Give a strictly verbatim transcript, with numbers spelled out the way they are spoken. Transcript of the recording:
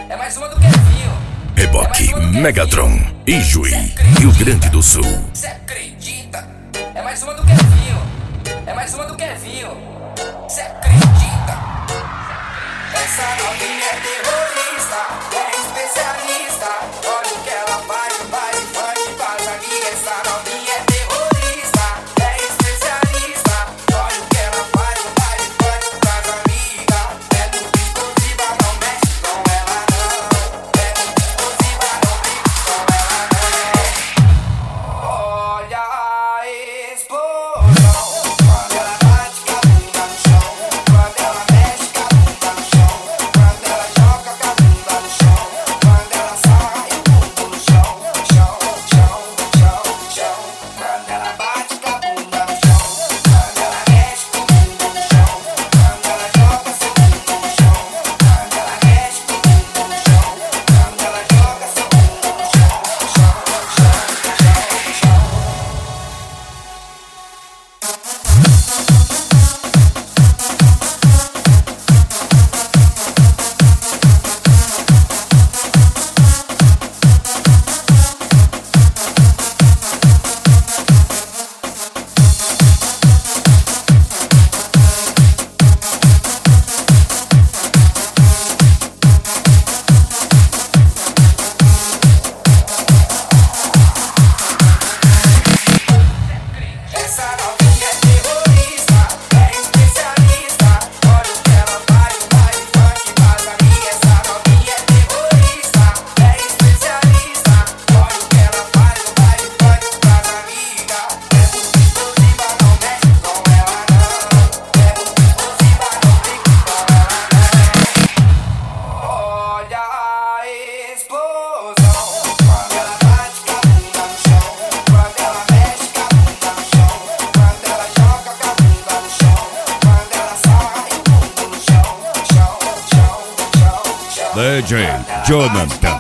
É mais uma do Kevinho. Reboque, Megatron e Juí, Rio Grande do Sul. Cê acredita? É mais uma do Kevinho. É mais uma do Kevinho. Cê acredita? Essa novinha é terrorista, é especialista. Olha o que ela faz, o baile funk faz aqui. Essa novinha é terrorista, é especialista. Olha o que ela faz, o baile funk faz amiga. É muito explosiva, não mexe com ela não. É muito explosiva, não briga com ela não. Olha a explosão. Quando ela bate com a bunda no chão, quando ela mexe com a bunda no chão, quando ela joga com a bunda no chão, quando ela sai o bumbum no chão, chão, chão, chão, chão. Quando ela bate com a bunda no chão, quando ela mexe com o bumbum no chão, quando ela joga seu bumbum no chão, quando ela mexe com o bumbum no chão, quando ela joga seu bumbum no chão, chão, chão, chão, chão. Essa novinha é terrorista, é especialista. Olha o que ela faz, o baile funk faz aqui. Essa novinha é terrorista, é especialista. Olha o que ela faz, o baile funk faz amiga. É muito explosiva, não mexe com ela não. É muito explosiva, não briga com ela não. Olha a explosão. Quando ela bate com a bunda no chão, quando ela mexe com a bunda no chão, quando ela joga com a bunda no chão, quando ela sai o bumbum no chão, chão, chão, chão, chão. D J Jonathan.